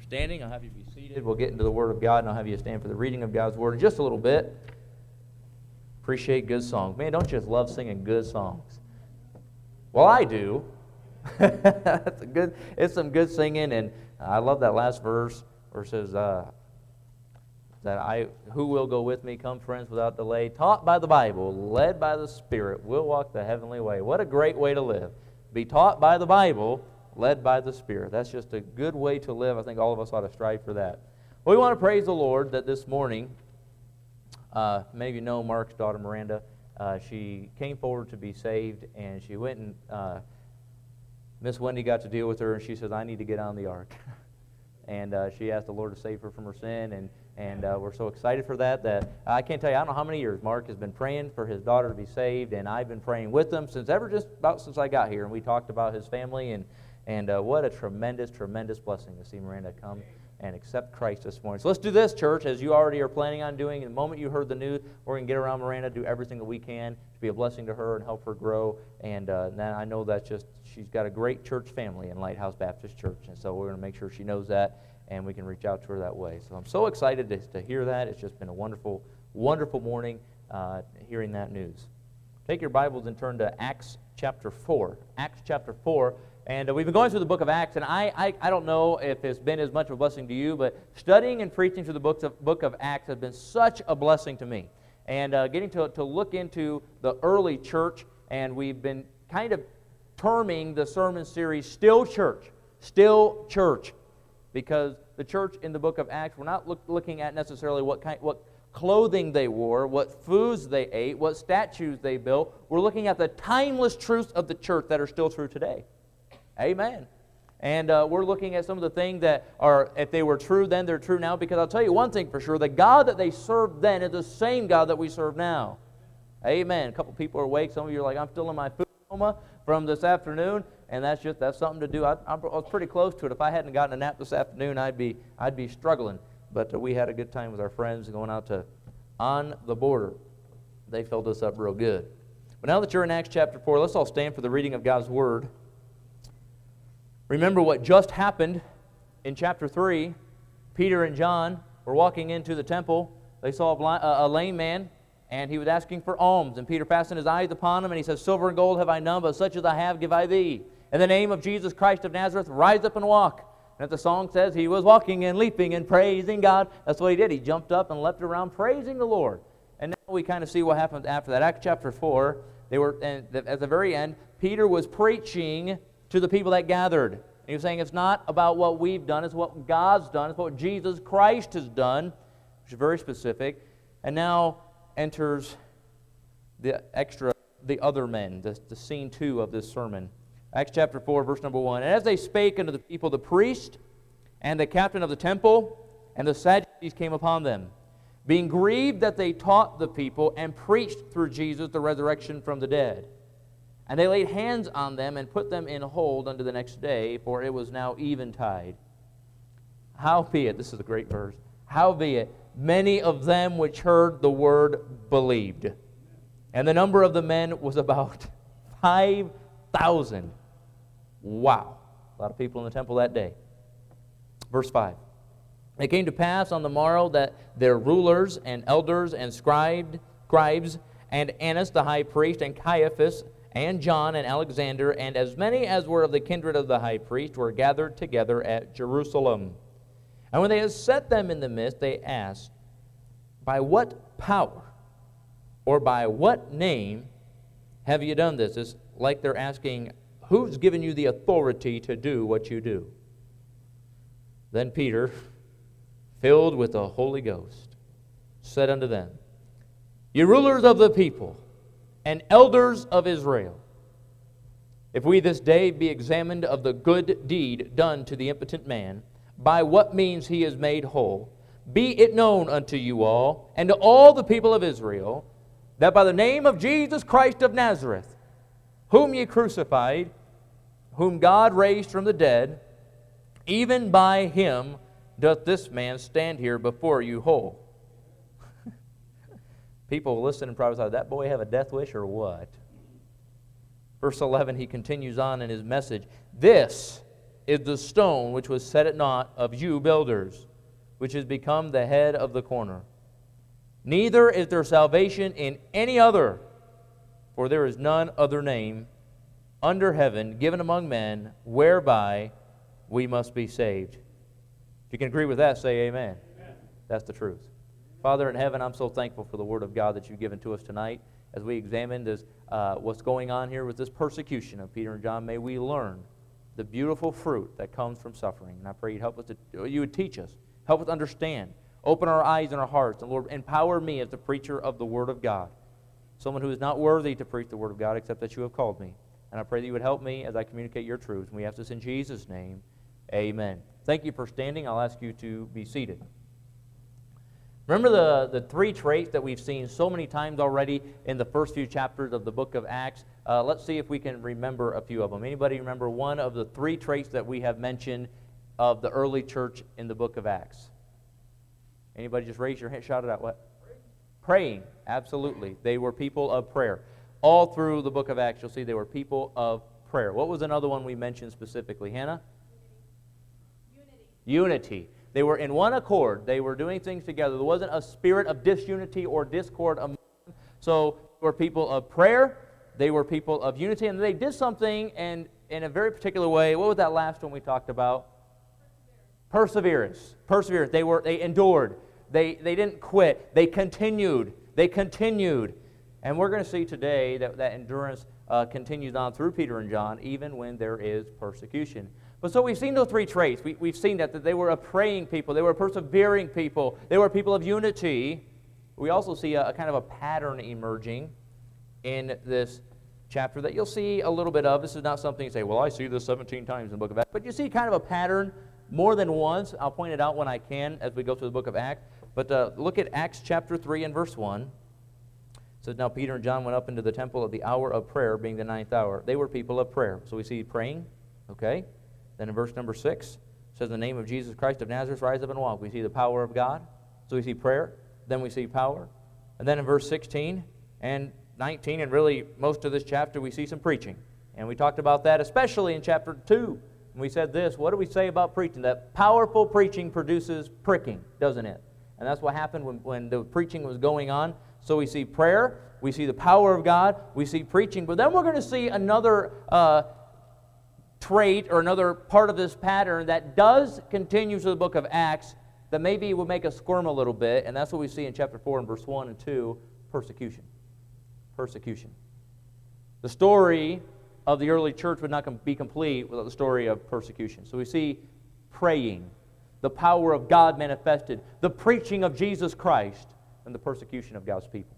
standing, I'll have you be seated. We'll get into the Word of God, and I'll have you stand for the reading of God's Word in just a little bit. Appreciate good songs. Man, don't you just love singing good songs? Well, I do. It's some good singing, and I love that last verse where it says, who will go with me? Come, friends, without delay. Taught by the Bible, led by the Spirit, we'll walk the heavenly way. What a great way to live. Be taught by the Bible, led by the Spirit. That's just a good way to live. I think all of us ought to strive for that. Well, we want to praise the Lord that this morning, many of you know Mark's daughter Miranda. She came forward to be saved, and she went and Miss Wendy got to deal with her, and she said, I need to get on the ark. And she asked the Lord to save her from her sin, and we're so excited for that I can't tell you, I don't know how many years Mark has been praying for his daughter to be saved, and I've been praying with him since I got here, and we talked about his family, and what a tremendous, tremendous blessing to see Miranda come and accept Christ this morning. So let's do this, church, as you already are planning on doing. In the moment you heard the news, we're going to get around Miranda, do everything that we can to be a blessing to her and help her grow. And then I know that's just, she's got a great church family in Lighthouse Baptist Church. And so we're going to make sure she knows that, and we can reach out to her that way. So I'm so excited to hear that. It's just been a wonderful, wonderful morning hearing that news. Take your Bibles and turn to Acts chapter 4. Acts chapter 4. And we've been going through the book of Acts, and I don't know if it's been as much of a blessing to you, but studying and preaching through the book of Acts has been such a blessing to me. And getting to look into the early church, and we've been kind of terming the sermon series Still Church, because the church in the book of Acts, we're not looking at necessarily what clothing they wore, what foods they ate, what statues they built. We're looking at the timeless truths of the church that are still true today. Amen. And we're looking at some of the things that are, if they were true then, they're true now. Because I'll tell you one thing for sure, the God that they served then is the same God that we serve now. Amen. A couple people are awake. Some of you are like, I'm still in my food coma from this afternoon. And that's something to do. I was pretty close to it. If I hadn't gotten a nap this afternoon, I'd be struggling. But we had a good time with our friends going out to On the Border. They filled us up real good. But now that you're in Acts chapter 4, let's all stand for the reading of God's Word. Remember what just happened in chapter 3. Peter and John were walking into the temple. They saw a lame man, and he was asking for alms. And Peter fastened his eyes upon him, and he says, Silver and gold have I none, but such as I have give I thee. In the name of Jesus Christ of Nazareth, rise up and walk. And as the song says, he was walking and leaping and praising God. That's what he did. He jumped up and leapt around praising the Lord. And now we kind of see what happens after that. Acts chapter 4, at the very end, Peter was preaching to the people that gathered. And he was saying it's not about what we've done, it's what God's done, it's what Jesus Christ has done, which is very specific. And now enters the other men, the scene 2 of this sermon. Acts chapter 4, verse number 1. And as they spake unto the people, the priest and the captain of the temple and the Sadducees came upon them, being grieved that they taught the people and preached through Jesus the resurrection from the dead. And they laid hands on them and put them in hold unto the next day, for it was now eventide. Howbeit, this is a great verse, howbeit, many of them which heard the word believed. And the number of the men was about 5,000. Wow. A lot of people in the temple that day. Verse 5. It came to pass on the morrow that their rulers and elders and scribes and Annas the high priest and Caiaphas and John and Alexander and as many as were of the kindred of the high priest were gathered together at Jerusalem. And when they had set them in the midst, they asked, By what power or by what name have you done this? It's like they're asking, who's given you the authority to do what you do? Then Peter, filled with the Holy Ghost, said unto them, Ye rulers of the people, and elders of Israel, if we this day be examined of the good deed done to the impotent man, by what means he is made whole, be it known unto you all, and to all the people of Israel, that by the name of Jesus Christ of Nazareth, whom ye crucified, whom God raised from the dead, even by him doth this man stand here before you whole. People will listen and probably say, did that boy have a death wish or what? Verse 11, he continues on in his message. This is the stone which was set at naught of you builders, which has become the head of the corner. Neither is there salvation in any other, for there is none other name under heaven given among men whereby we must be saved. If you can agree with that, say amen. Amen. That's the truth. Father in heaven, I'm so thankful for the Word of God that you've given to us tonight. As we examine this, what's going on here with this persecution of Peter and John, may we learn the beautiful fruit that comes from suffering. And I pray you'd help us you would teach us, help us understand, open our eyes and our hearts, and Lord, empower me as the preacher of the Word of God, someone who is not worthy to preach the Word of God except that you have called me. And I pray that you would help me as I communicate your truth. And we ask this in Jesus' name. Amen. Thank you for standing. I'll ask you to be seated. Remember the three traits that we've seen so many times already in the first few chapters of the book of Acts? Let's see if we can remember a few of them. Anybody remember one of the three traits that we have mentioned of the early church in the book of Acts? Anybody just raise your hand, shout it out. What? Praying. Absolutely. They were people of prayer. All through the book of Acts, you'll see they were people of prayer. What was another one we mentioned specifically? Hannah? Unity. They were in one accord. They were doing things together. There wasn't a spirit of disunity or discord among them. So they were people of prayer. They were people of unity. And they did something in a very particular way. What was that last one we talked about? Perseverance. Perseverance. They endured. They didn't quit. They continued. And we're going to see today that endurance continues on through Peter and John, even when there is persecution. But so we've seen those three traits. We've seen that they were a praying people. They were a persevering people. They were people of unity. We also see a kind of a pattern emerging in this chapter that you'll see a little bit of. This is not something you say, well, I see this 17 times in the book of Acts. But you see kind of a pattern more than once. I'll point it out when I can as we go through the book of Acts. But look at Acts chapter 3 and verse 1. It says, now Peter and John went up into the temple at the hour of prayer, being the 9th hour. They were people of prayer. So we see praying, okay? Then in verse number 6, it says, in the name of Jesus Christ of Nazareth, rise up and walk. We see the power of God. So we see prayer. Then we see power. And then in verse 16 and 19, and really most of this chapter, we see some preaching. And we talked about that, especially in chapter 2. And we said this, what do we say about preaching? That powerful preaching produces pricking, doesn't it? And that's what happened when the preaching was going on. So we see prayer, we see the power of God, we see preaching. But then we're going to see another trait or another part of this pattern that does continue through the book of Acts that maybe will make us squirm a little bit, and that's what we see in chapter 4 and verse 1 and 2, persecution. Persecution. The story of the early church would not be complete without the story of persecution. So we see praying, the power of God manifested, the preaching of Jesus Christ, and the persecution of God's people.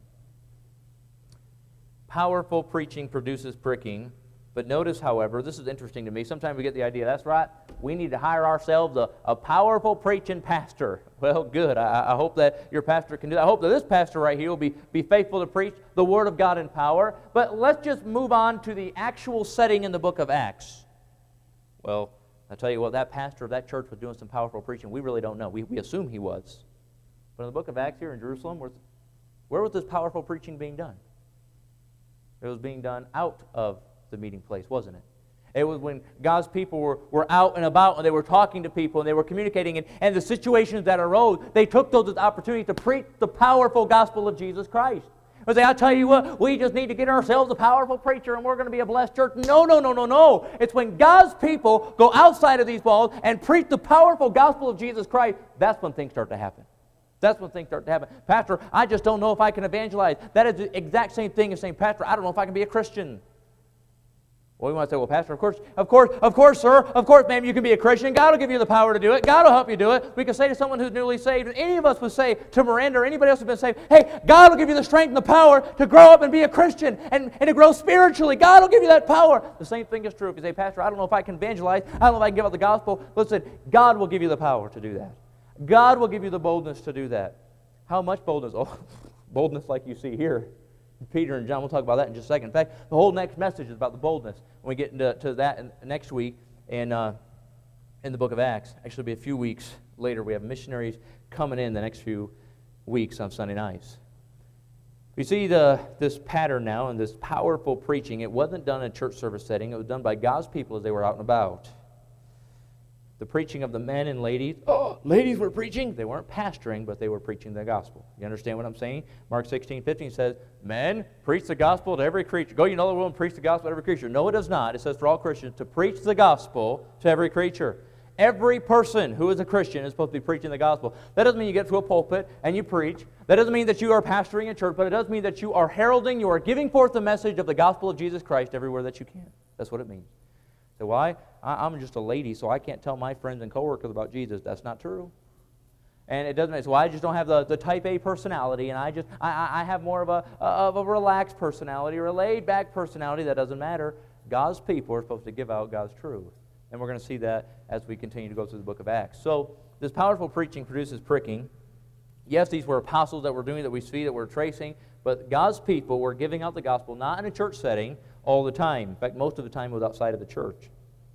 Powerful preaching produces pricking. But notice, however, this is interesting to me. Sometimes we get the idea, that's right, we need to hire ourselves a powerful preaching pastor. Well, good. I hope that your pastor can do that. I hope that this pastor right here will be faithful to preach the Word of God in power. But let's just move on to the actual setting in the book of Acts. Well, I tell you what, that pastor of that church was doing some powerful preaching. We really don't know. We assume he was. But in the book of Acts here in Jerusalem, where was this powerful preaching being done? It was being done out of the meeting place, wasn't it? It was when God's people were out and about and they were talking to people and they were communicating, and the situations that arose, they took those as opportunities to preach the powerful gospel of Jesus Christ. They say, I'll tell you what, we just need to get ourselves a powerful preacher and we're going to be a blessed church. No. It's when God's people go outside of these walls and preach the powerful gospel of Jesus Christ, that's when things start to happen. That's when things start to happen. Pastor, I just don't know if I can evangelize. That is the exact same thing as saying, Pastor, I don't know if I can be a Christian. Well, we want to say, well, Pastor, of course, sir, of course, ma'am, you can be a Christian. God will give you the power to do it. God will help you do it. We can say to someone who's newly saved, and any of us would say to Miranda or anybody else who's been saved, hey, God will give you the strength and the power to grow up and be a Christian and to grow spiritually. God will give you that power. The same thing is true if you say, Pastor, I don't know if I can evangelize. I don't know if I can give out the gospel. Listen, God will give you the power to do that. God will give you the boldness to do that. How much boldness? Oh, boldness like you see here. Peter and John, we'll talk about that in just a second. In fact, the whole next message is about the boldness. When we get into that next week in the book of Acts, actually it'll be a few weeks later. We have missionaries coming in the next few weeks on Sunday nights. You see this pattern now and this powerful preaching. It wasn't done in a church service setting. It was done by God's people as they were out and about. The preaching of the men and ladies. Oh, ladies were preaching. They weren't pastoring, but they were preaching the gospel. You understand what I'm saying? Mark 16:15 says, men, preach the gospel to every creature. Go, you know the world, and preach the gospel to every creature. No, it does not. It says for all Christians to preach the gospel to every creature. Every person who is a Christian is supposed to be preaching the gospel. That doesn't mean you get to a pulpit and you preach. That doesn't mean that you are pastoring a church, but it does mean that you are heralding, you are giving forth the message of the gospel of Jesus Christ everywhere that you can. That's what it means. So, why? I'm just a lady, so I can't tell my friends and coworkers about Jesus. That's not true. And it doesn't mean, so I just don't have the type A personality, and I have more of a relaxed personality or a laid-back personality. That doesn't matter. God's people are supposed to give out God's truth. And we're going to see that as we continue to go through the book of Acts. So this powerful preaching produces pricking. Yes, these were apostles that were doing that we see, that we're tracing, but God's people were giving out the gospel, not in a church setting all the time. In fact, most of the time it was outside of the church.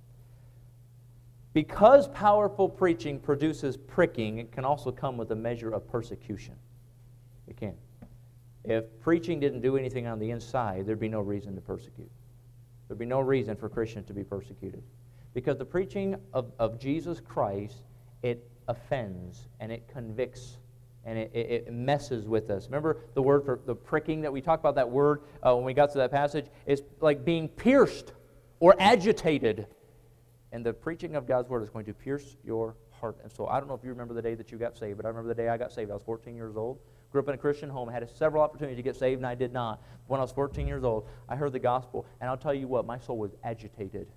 Because powerful preaching produces pricking, it can also come with a measure of persecution. It can. If preaching didn't do anything on the inside, there'd be no reason to persecute. There'd be no reason for Christians to be persecuted. Because the preaching of Jesus Christ, it offends and it convicts and it messes with us. Remember the word for the pricking that we talked about, that word when we got to that passage? It's like being pierced or agitated. And the preaching of God's word is going to pierce your heart. And so I don't know if you remember the day that you got saved, but I remember the day I got saved. I was 14 years old. Grew up in a Christian home. Had several opportunities to get saved, and I did not. When I was 14 years old, I heard the gospel, and I'll tell you what, my soul was agitated.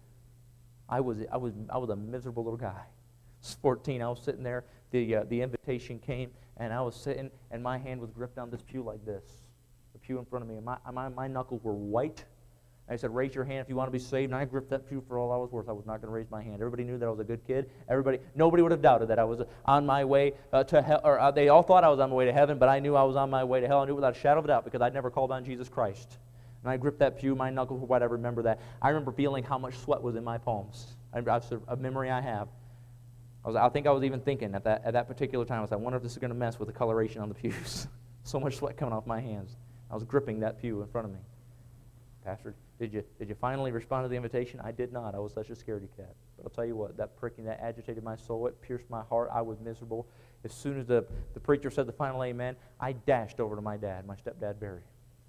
I was a miserable little guy. I was 14. I was sitting there. The invitation came, and I was sitting, and my hand was gripped on this pew like this, the pew in front of me, and my knuckles were white. I said, raise your hand if you want to be saved. And I gripped that pew for all I was worth. I was not going to raise my hand. Everybody knew that I was a good kid. Nobody would have doubted that I was on my way to hell. Or they all thought I was on my way to heaven, but I knew I was on my way to hell. I knew without a shadow of a doubt because I'd never called on Jesus Christ. And I gripped that pew. My knuckles were white. I remember that. I remember feeling how much sweat was in my palms. That's a memory I have. I think I was even thinking at that particular time, I wonder if this is going to mess with the coloration on the pews. So much sweat coming off my hands. I was gripping that pew in front of me. Pastor, did you finally respond to the invitation? I did not. I was such a scaredy cat. But I'll tell you what, that pricking, that agitated my soul. It pierced my heart. I was miserable. As soon as the preacher said the final amen, I dashed over to my dad, my stepdad, Barry.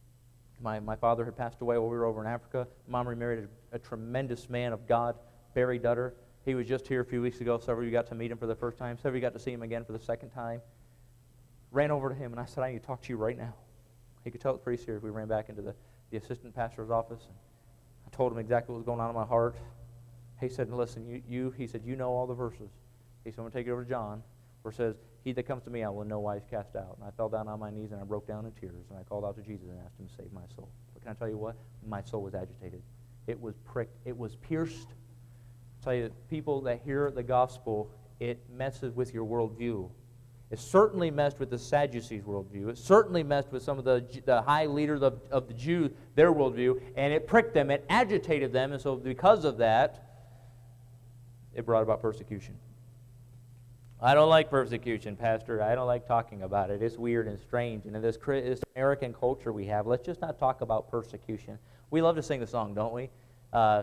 My father had passed away while we were over in Africa. Mom remarried a tremendous man of God, Barry Dutter. He was just here a few weeks ago. Several of you got to meet him for the first time. Several of you got to see him again for the second time. Ran over to him, and I said, I need to talk to you right now. He could tell it's pretty serious. We ran back into the assistant pastor's office, and I told him exactly what was going on in my heart. He said, listen, he said, you know all the verses. He said, I'm going to take you over to John, where it says, he that comes to me I will in no wise cast out. And I fell down on my knees, and I broke down in tears, and I called out to Jesus and asked him to save my soul. But can I tell you what? My soul was agitated. It was pricked. It was pierced. I'll tell you, people that hear the gospel, it messes with your worldview. It certainly messed with the Sadducees' worldview. It certainly messed with some of the high leaders of the Jews, their worldview, and it pricked them, it agitated them, and so because of that, it brought about persecution. I don't like persecution, Pastor. I don't like talking about it. It's weird and strange, and in this American culture we have, let's just not talk about persecution. We love to sing the song, don't we? I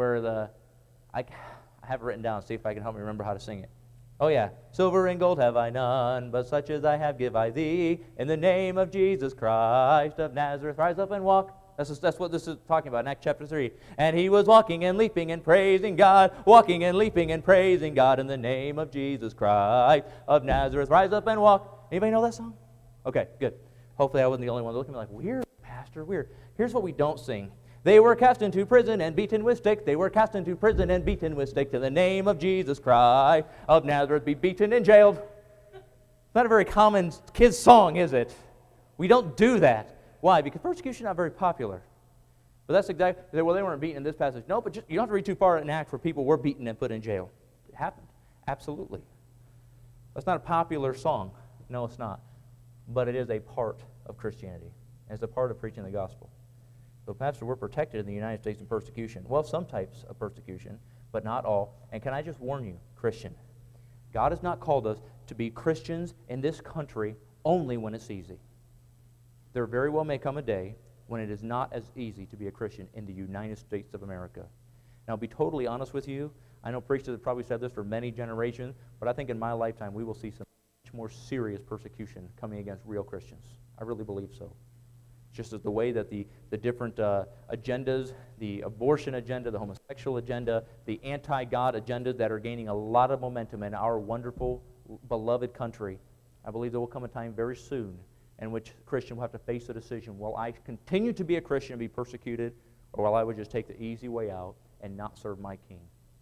have it written down. See if I can help me remember how to sing it. Oh yeah. Silver and gold have I none, but such as I have give I thee. In the name of Jesus Christ of Nazareth, rise up and walk. That's what this is talking about in Acts chapter 3. And he was walking and leaping and praising God, walking and leaping and praising God in the name of Jesus Christ of Nazareth, rise up and walk. Anybody know that song? Okay, good. Hopefully I wasn't the only one looking at me like, weird, Pastor, weird. Here's what we don't sing. They were cast into prison and beaten with sticks. They were cast into prison and beaten with sticks. In the name of Jesus Christ of Nazareth, be beaten and jailed. It's not a very common kids' song, is it? We don't do that. Why? Because persecution is not very popular. But that's exactly, well, they weren't beaten in this passage. No, but you don't have to read too far in Acts where people were beaten and put in jail. It happened. Absolutely. That's not a popular song. No, it's not. But it is a part of Christianity. And it's a part of preaching the gospel. So, Pastor, we're protected in the United States from persecution. Well, some types of persecution, but not all. And can I just warn you, Christian, God has not called us to be Christians in this country only when it's easy. There very well may come a day when it is not as easy to be a Christian in the United States of America. Now, I'll be totally honest with you. I know preachers have probably said this for many generations, but I think in my lifetime we will see some much more serious persecution coming against real Christians. I really believe so. Just as the way that the different agendas, the abortion agenda, the homosexual agenda, the anti-God agenda that are gaining a lot of momentum in our wonderful, beloved country, I believe there will come a time very soon in which Christians will have to face the decision, will I continue to be a Christian and be persecuted, or will I would just take the easy way out and not serve my King?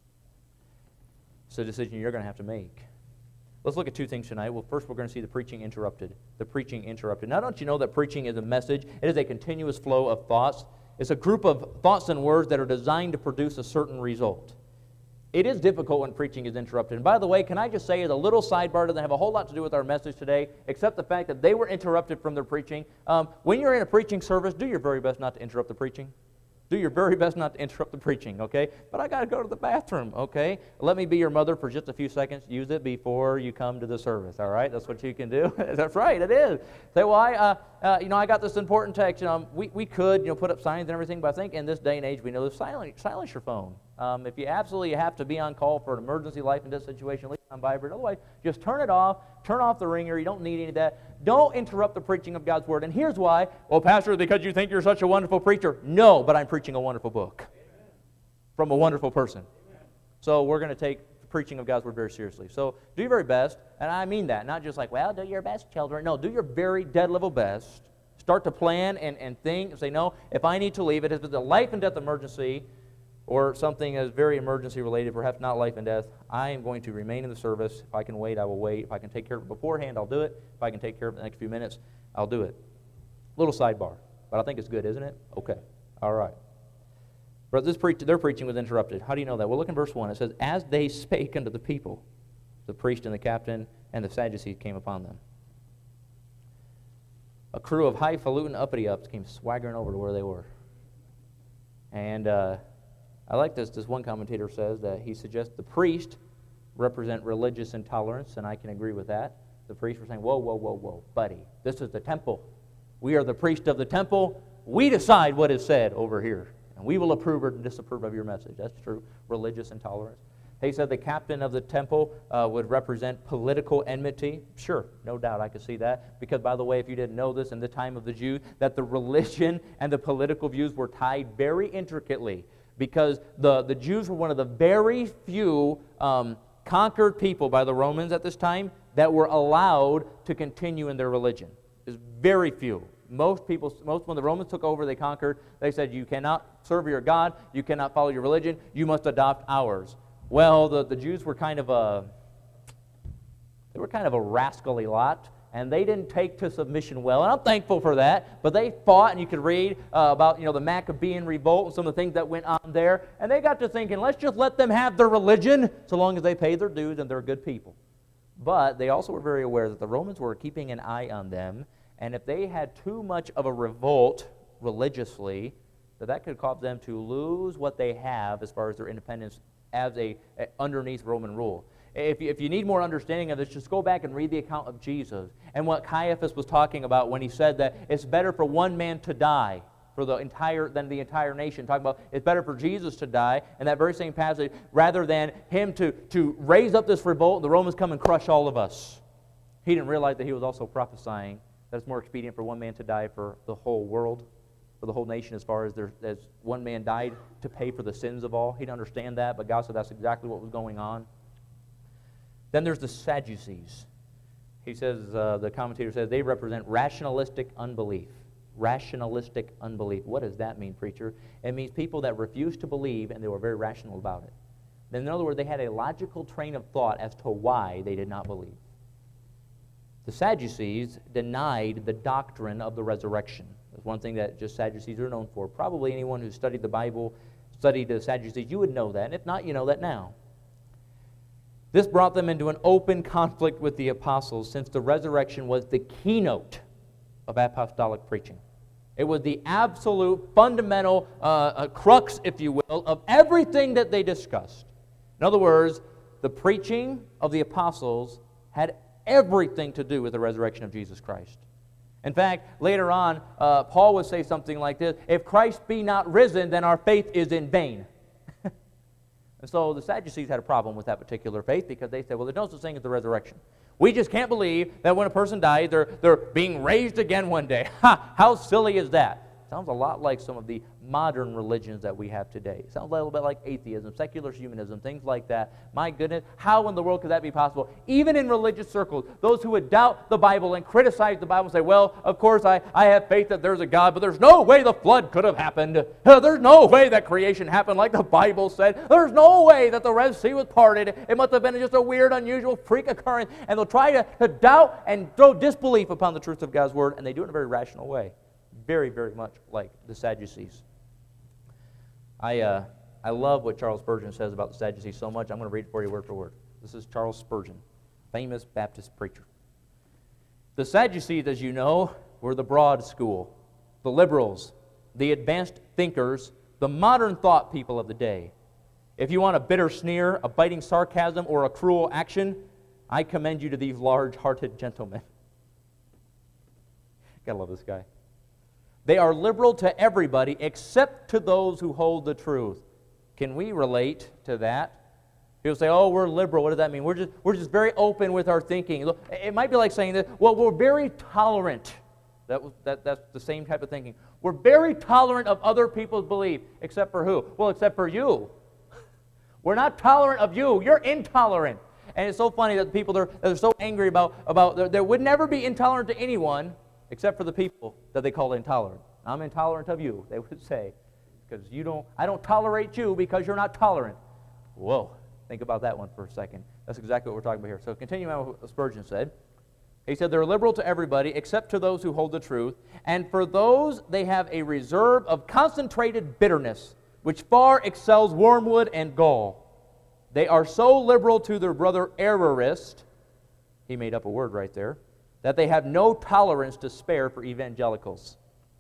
It's a decision you're going to have to make. Let's look at two things tonight. Well, first we're going to see the preaching interrupted. The preaching interrupted. Now, don't you know that preaching is a message? It is a continuous flow of thoughts. It's a group of thoughts and words that are designed to produce a certain result. It is difficult when preaching is interrupted. And by the way, can I just say as a little sidebar, doesn't have a whole lot to do with our message today, except the fact that they were interrupted from their preaching. When you're in a preaching service, do your very best not to interrupt the preaching. Do your very best not to interrupt the preaching, okay? But I got to go to the bathroom, okay? Let me be your mother for just a few seconds. Use it before you come to the service, all right? That's what you can do. That's right, it is. Say, well, I got this important text. We could, put up signs and everything, but I think in this day and age, we know to silence your phone. If you absolutely have to be on call for an emergency life and death situation, leave it on vibrate. Otherwise, just turn it off. Turn off the ringer. You don't need any of that. Don't interrupt the preaching of God's Word. And here's why. Well, Pastor, because you think you're such a wonderful preacher. No, but I'm preaching a wonderful book from a wonderful person. So we're going to take the preaching of God's Word very seriously. So do your very best, and I mean that. Not just like, well, do your best, children. No, do your very dead level best. Start to plan and think and say, no, if I need to leave it, if it's a life and death emergency, or something that is very emergency related, perhaps not life and death, I am going to remain in the service. If I can wait, I will wait. If I can take care of it beforehand, I'll do it. If I can take care of it in the next few minutes, I'll do it. Little sidebar, but I think it's good, isn't it? Okay, all right. But their preaching was interrupted. How do you know that? Well, look in verse 1. It says, as they spake unto the people, the priest and the captain and the Sadducees came upon them. A crew of highfalutin uppity-ups came swaggering over to where they were. And I like this. This one commentator says that he suggests the priest represent religious intolerance, and I can agree with that. The priests were saying, whoa, whoa, whoa, whoa, buddy, this is the temple. We are the priest of the temple. We decide what is said over here, and we will approve or disapprove of your message. That's true, religious intolerance. He said the captain of the temple would represent political enmity. Sure, no doubt, I could see that. Because, by the way, if you didn't know this, in the time of the Jews, that the religion and the political views were tied very intricately. Because the Jews were one of the very few conquered people by the Romans at this time that were allowed to continue in their religion. There's very few. Most when the Romans took over, they conquered, they said, you cannot serve your God, you cannot follow your religion, you must adopt ours. Well, the Jews were kind of a rascally lot, and they didn't take to submission well, and I'm thankful for that, but they fought, and you could read about the Maccabean revolt and some of the things that went on there, and they got to thinking, let's just let them have their religion so long as they pay their dues and they're good people. But they also were very aware that the Romans were keeping an eye on them, and if they had too much of a revolt religiously, that could cause them to lose what they have as far as their independence as underneath Roman rule. If you need more understanding of this, just go back and read the account of Jesus and what Caiaphas was talking about when he said that it's better for one man to die than the entire nation. Talking about it's better for Jesus to die in that very same passage rather than him to raise up this revolt, the Romans come and crush all of us. He didn't realize that he was also prophesying that it's more expedient for one man to die for the whole world, for the whole nation, as far as one man died to pay for the sins of all. He didn't understand that, but God said that's exactly what was going on. Then there's the Sadducees. He says, the commentator says, they represent rationalistic unbelief. Rationalistic unbelief. What does that mean, preacher? It means people that refuse to believe, and they were very rational about it. Then, in other words, they had a logical train of thought as to why they did not believe. The Sadducees denied the doctrine of the resurrection. That's one thing that just Sadducees are known for. Probably anyone who studied the Bible, studied the Sadducees, you would know that. And if not, you know that now. This brought them into an open conflict with the apostles, since the resurrection was the keynote of apostolic preaching. It was the absolute fundamental crux, if you will, of everything that they discussed. In other words, the preaching of the apostles had everything to do with the resurrection of Jesus Christ. In fact, later on, Paul would say something like this, if Christ be not risen, then our faith is in vain. And so the Sadducees had a problem with that particular faith because they said, well, there's no such thing as the resurrection. We just can't believe that when a person dies, they're being raised again one day. Ha! How silly is that? Sounds a lot like some of the modern religions that we have today. It sounds a little bit like atheism, secular humanism, things like that. My goodness, how in the world could that be possible? Even in religious circles, those who would doubt the Bible and criticize the Bible say, well, of course I have faith that there's a God, but there's no way the flood could have happened. There's no way that creation happened like the Bible said. There's no way that the Red Sea was parted. It must have been just a weird, unusual freak occurrence. And they'll try to doubt and throw disbelief upon the truth of God's Word, and they do it in a very rational way. Very, very much like the Sadducees. I love what Charles Spurgeon says about the Sadducees so much. I'm going to read it for you word for word. This is Charles Spurgeon, famous Baptist preacher. The Sadducees, as you know, were the broad school, the liberals, the advanced thinkers, the modern thought people of the day. If you want a bitter sneer, a biting sarcasm, or a cruel action, I commend you to these large-hearted gentlemen. Gotta love this guy. They are liberal to everybody except to those who hold the truth. Can we relate to that? People say, oh, we're liberal. What does that mean? We're just very open with our thinking. Look, it might be like saying that, well, we're very tolerant. That's the same type of thinking. We're very tolerant of other people's belief. Except for who? Well, except for you. We're not tolerant of you. You're intolerant. And it's so funny that the people that are so angry about they would never be intolerant to anyone except for the people that they call intolerant. I'm intolerant of you, they would say, because I don't tolerate you because you're not tolerant. Whoa, think about that one for a second. That's exactly what we're talking about here. So continuing on what Spurgeon said, he said, they're liberal to everybody except to those who hold the truth, and for those they have a reserve of concentrated bitterness, which far excels wormwood and gall. They are so liberal to their brother errorist, he made up a word right there, that they have no tolerance to spare for evangelicals.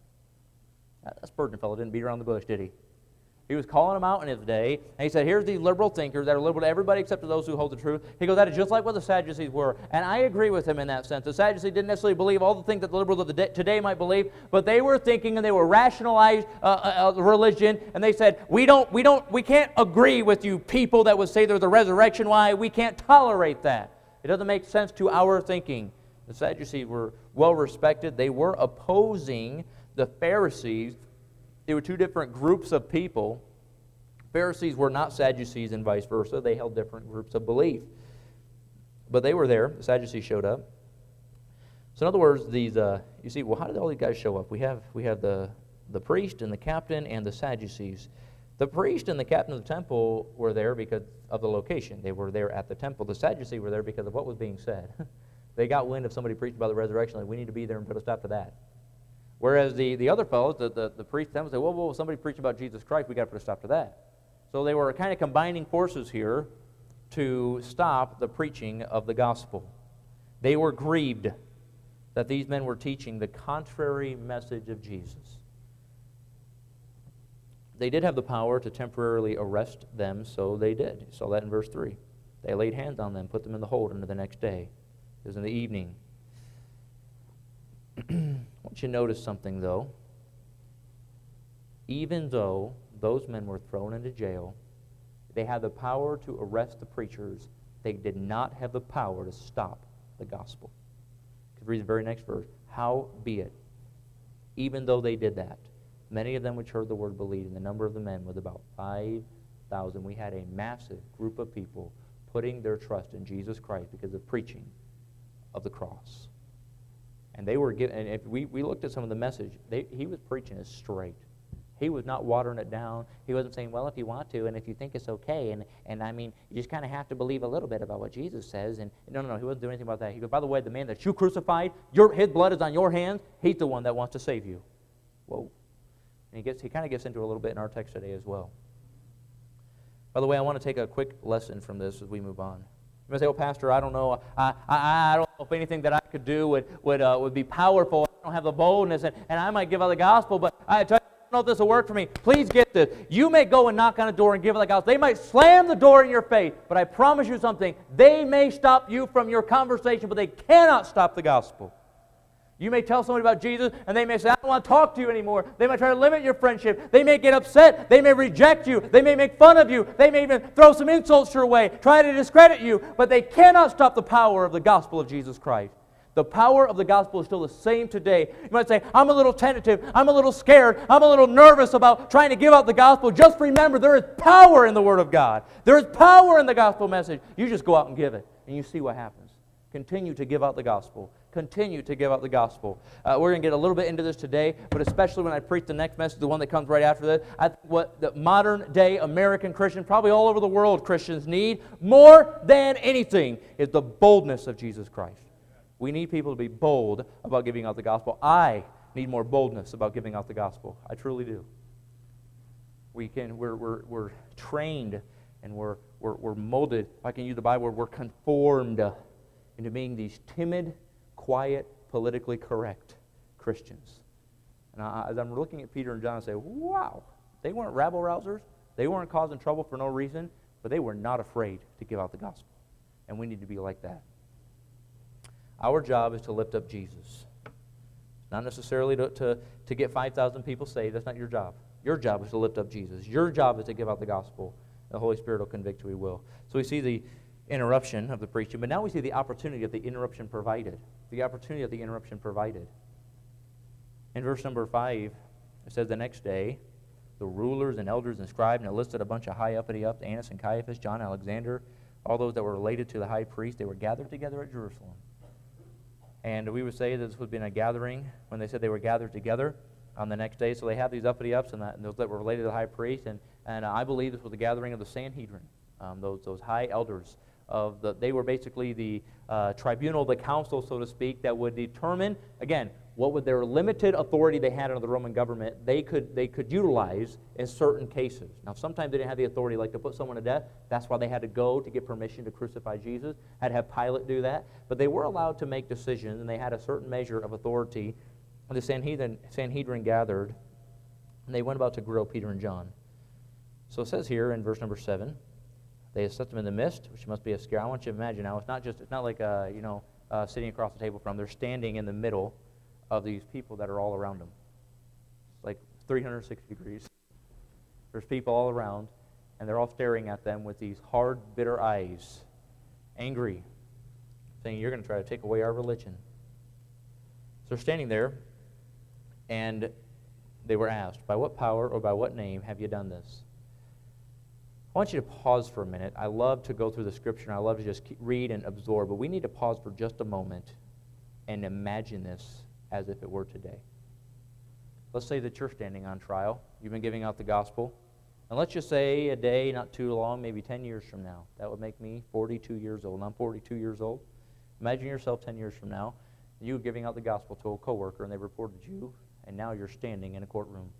That Spurgeon fellow didn't beat around the bush, did he? He was calling them out in his day, and he said, here's these liberal thinkers that are liberal to everybody except to those who hold the truth. He goes, that is just like what the Sadducees were. And I agree with him in that sense. The Sadducees didn't necessarily believe all the things that the liberals of today might believe, but they were thinking and they were rationalized religion, and they said, we can't agree with you people that would say there's a resurrection. Why? We can't tolerate that. It doesn't make sense to our thinking. The Sadducees were well respected. They were opposing the Pharisees. They were two different groups of people. Pharisees were not Sadducees and vice versa. They held different groups of belief. But they were there. The Sadducees showed up. So in other words, you see, well, how did all these guys show up? We have the priest and the captain and the Sadducees. The priest and the captain of the temple were there because of the location. They were there at the temple. The Sadducees were there because of what was being said. They got wind of somebody preaching about the resurrection, like, we need to be there and put a stop to that. Whereas the other fellows, the priest and them, said, well, somebody preaching about Jesus Christ, we got to put a stop to that. So they were kind of combining forces here to stop the preaching of the gospel. They were grieved that these men were teaching the contrary message of Jesus. They did have the power to temporarily arrest them, so they did. You saw that in verse 3. They laid hands on them, put them in the hold until the next day. It was in the evening. I want you to notice something, though. Even though those men were thrown into jail, they had the power to arrest the preachers. They did not have the power to stop the gospel. You can read the very next verse. Howbeit, even though they did that, many of them which heard the word believed, and the number of the men was about 5,000. We had a massive group of people putting their trust in Jesus Christ because of preaching of the cross. And they were given, and if we looked at some of the message, he was preaching it straight. He was not watering it down. He wasn't saying, well, if you want to, and if you think it's okay, and I mean, you just kind of have to believe a little bit about what Jesus says. And no, he wasn't doing anything about that. He goes, by the way, the man that you crucified, his blood is on your hands. He's the one that wants to save you. Whoa. And he kind of gets into it a little bit in our text today as well. By the way, I want to take a quick lesson from this as we move on. You might say, well, Pastor, I don't know. I don't know if anything that I could do would be powerful. I don't have the boldness, and I might give out the gospel, but I tell you, I don't know if this will work for me. Please get this. You may go and knock on a door and give out the gospel. They might slam the door in your face, but I promise you something. They may stop you from your conversation, but they cannot stop the gospel. You may tell somebody about Jesus, and they may say, I don't want to talk to you anymore. They might try to limit your friendship. They may get upset. They may reject you. They may make fun of you. They may even throw some insults your way, try to discredit you, but they cannot stop the power of the gospel of Jesus Christ. The power of the gospel is still the same today. You might say, I'm a little tentative, I'm a little scared, I'm a little nervous about trying to give out the gospel. Just remember, there is power in the Word of God. There is power in the gospel message. You just go out and give it, and you see what happens. Continue to give out the gospel. Continue to give out the gospel. We're going to get a little bit into this today, but especially when I preach the next message, the one that comes right after this, I think what the modern-day American Christian, probably all over the world Christians need more than anything is the boldness of Jesus Christ. We need people to be bold about giving out the gospel. I need more boldness about giving out the gospel. I truly do. We're trained and we're molded. If I can use the Bible, we're conformed into being these timid, quiet, politically correct Christians. And as I'm looking at Peter and John, I say, wow, they weren't rabble-rousers. They weren't causing trouble for no reason, but they were not afraid to give out the gospel. And we need to be like that. Our job is to lift up Jesus. Not necessarily to get 5,000 people saved. That's not your job. Your job is to lift up Jesus. Your job is to give out the gospel. The Holy Spirit will convict who He will. So we see the interruption of the preaching, but now we see the opportunity of the interruption provided. The opportunity of the interruption provided. In verse number 5, it says, the next day, the rulers and elders and scribes, and it listed a bunch of high uppity ups, Annas and Caiaphas, John, Alexander, all those that were related to the high priest, they were gathered together at Jerusalem. And we would say that this would have been a gathering when they said they were gathered together on the next day. So they have these uppity ups and those that were related to the high priest, and I believe this was the gathering of the Sanhedrin, those high elders. They were basically the tribunal, the council, so to speak, that would determine, again, what would their limited authority they had under the Roman government they could utilize in certain cases. Now, sometimes they didn't have the authority, like to put someone to death. That's why they had to go to get permission to crucify Jesus. Had to have Pilate do that. But they were allowed to make decisions, and they had a certain measure of authority. And the Sanhedrin gathered, and they went about to grill Peter and John. So it says here in verse number 7, they had set them in the midst, which must be a scare. I want you to imagine now, it's not like sitting across the table from them. They're standing in the middle of these people that are all around them. It's like 360 degrees. There's people all around, and they're all staring at them with these hard, bitter eyes, angry, saying, you're going to try to take away our religion. So they're standing there, and they were asked, by what power or by what name have you done this? I want you to pause for a minute. I love to go through the Scripture, and I love to just read and absorb, but we need to pause for just a moment and imagine this as if it were today. Let's say that you're standing on trial. You've been giving out the gospel. And let's just say a day, not too long, maybe 10 years from now. That would make me 42 years old. And I'm 42 years old. Imagine yourself 10 years from now. You were giving out the gospel to a coworker, and they reported you, and now you're standing in a courtroom.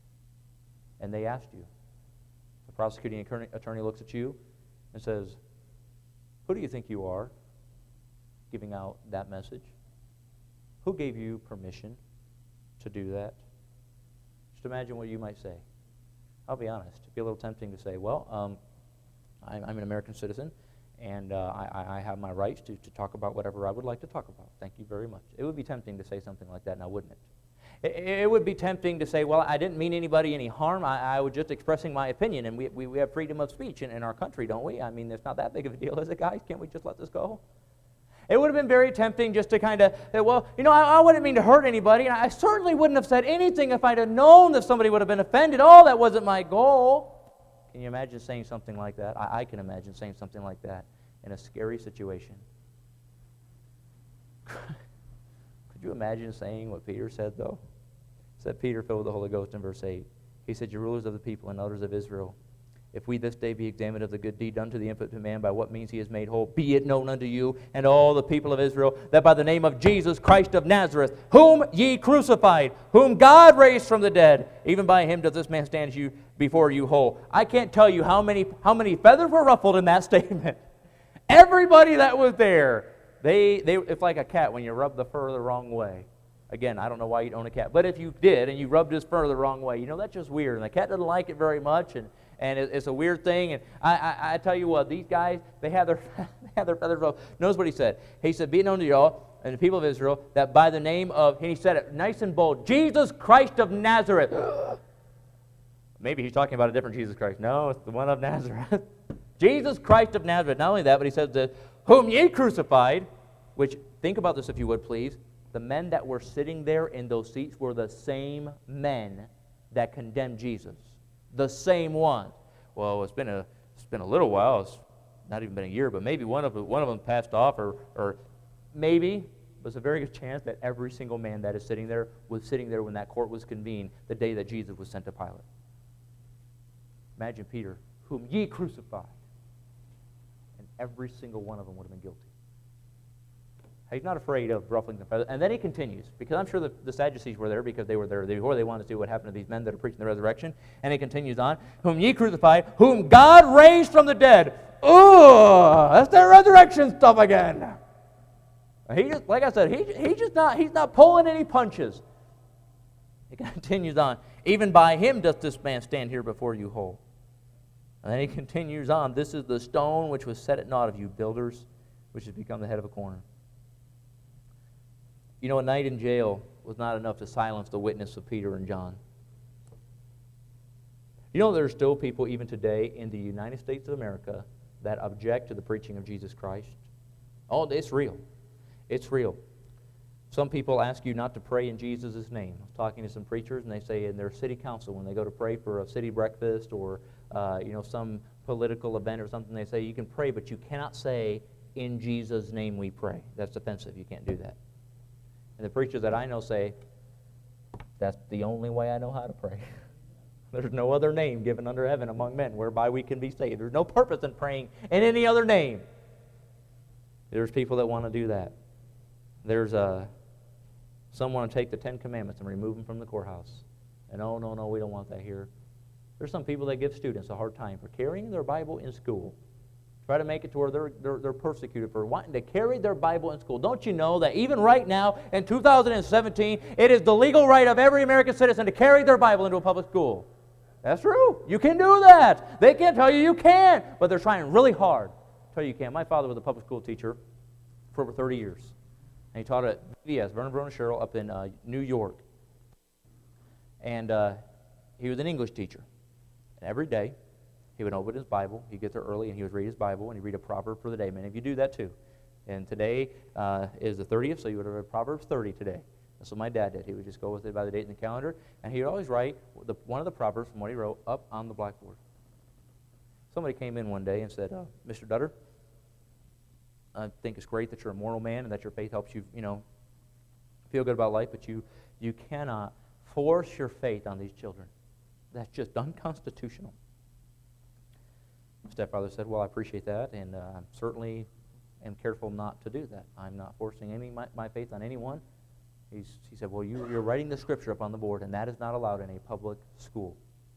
And they asked you. The prosecuting attorney looks at you and says, who do you think you are giving out that message? Who gave you permission to do that? Just imagine what you might say. I'll be honest. It'd be a little tempting to say, well, I'm an American citizen, and I have my rights to talk about whatever I would like to talk about. Thank you very much. It would be tempting to say something like that now, wouldn't it? It would be tempting to say, well, I didn't mean anybody any harm. I was just expressing my opinion, and we have freedom of speech in our country, don't we? I mean, it's not that big of a deal, is it, guys? Can't we just let this go? It would have been very tempting just to kind of say, well, I wouldn't mean to hurt anybody, and I certainly wouldn't have said anything if I'd have known that somebody would have been offended. Oh, that wasn't my goal. Can you imagine saying something like that? I can imagine saying something like that in a scary situation. Could you imagine saying what Peter said, though? It said Peter, filled with the Holy Ghost, in verse 8. He said, you rulers of the people and elders of Israel, if we this day be examined of the good deed done to the infant man, by what means he is made whole, be it known unto you and all the people of Israel, that by the name of Jesus Christ of Nazareth, whom ye crucified, whom God raised from the dead, even by him does this man stand before you whole. I can't tell you how many feathers were ruffled in that statement. Everybody that was there, it's like a cat when you rub the fur the wrong way. Again, I don't know why you'd own a cat, but if you did and you rubbed his fur the wrong way, that's just weird. And the cat doesn't like it very much, and it's a weird thing. And I tell you what, these guys, they have their feathers ruffled. Notice what he said. He said, be it known to you all, and the people of Israel that by the name of, and he said it nice and bold, Jesus Christ of Nazareth. Maybe he's talking about a different Jesus Christ. No, it's the one of Nazareth. Jesus Christ of Nazareth. Not only that, but he says that whom ye crucified, which, think about this if you would please, the men that were sitting there in those seats were the same men that condemned Jesus. The same ones. Well, it's been a little while. It's not even been a year, but maybe one of them passed off, or maybe there's a very good chance that every single man that is sitting there was sitting there when that court was convened the day that Jesus was sent to Pilate. Imagine Peter, whom ye crucified. And every single one of them would have been guilty. He's not afraid of ruffling the feathers. And then he continues, because I'm sure the Sadducees were there because they were there before. They wanted to see what happened to these men that are preaching the resurrection. And he continues on, whom ye crucified, whom God raised from the dead. Oh, that's that resurrection stuff again. He just, like I said, he's not pulling any punches. He continues on, even by him doth this man stand here before you whole. And then he continues on, this is the stone which was set at naught of you builders, which has become the head of a corner. You know, a night in jail was not enough to silence the witness of Peter and John. You know, there are still people even today in the United States of America that object to the preaching of Jesus Christ. Oh, it's real. It's real. Some people ask you not to pray in Jesus' name. I was talking to some preachers, and they say in their city council, when they go to pray for a city breakfast or some political event or something, they say you can pray, but you cannot say, in Jesus' name we pray. That's offensive. You can't do that. And the preachers that I know say, that's the only way I know how to pray. There's no other name given under heaven among men whereby we can be saved. There's no purpose in praying in any other name. There's people that want to do that. There's some want to take the 10 Commandments and remove them from the courthouse. And no, we don't want that here. There's some people that give students a hard time for carrying their Bible in school. Try to make it to where they're persecuted for wanting to carry their Bible in school. Don't you know that even right now, in 2017, it is the legal right of every American citizen to carry their Bible into a public school? That's true. You can do that. They can't tell you can't, but they're trying really hard to tell you can. My father was a public school teacher for over 30 years. And he taught at VBS, Vernon Brona Sherrill, up in New York. And he was an English teacher. And every day, he would open his Bible. He'd get there early, and he would read his Bible, and he'd read a proverb for the day. Many of you do that too. And today is the 30th, so you would have read Proverbs 30 today. That's what my dad did. He would just go with it by the date in the calendar, and he would always write one of the proverbs from what he wrote up on the blackboard. Somebody came in one day and said, Mr. Dutter, I think it's great that you're a moral man and that your faith helps you, feel good about life, but you cannot force your faith on these children. That's just unconstitutional. My stepfather said, well, I appreciate that, and I certainly am careful not to do that. I'm not forcing my faith on anyone. He said, well, you're writing the scripture up on the board, and that is not allowed in a public school.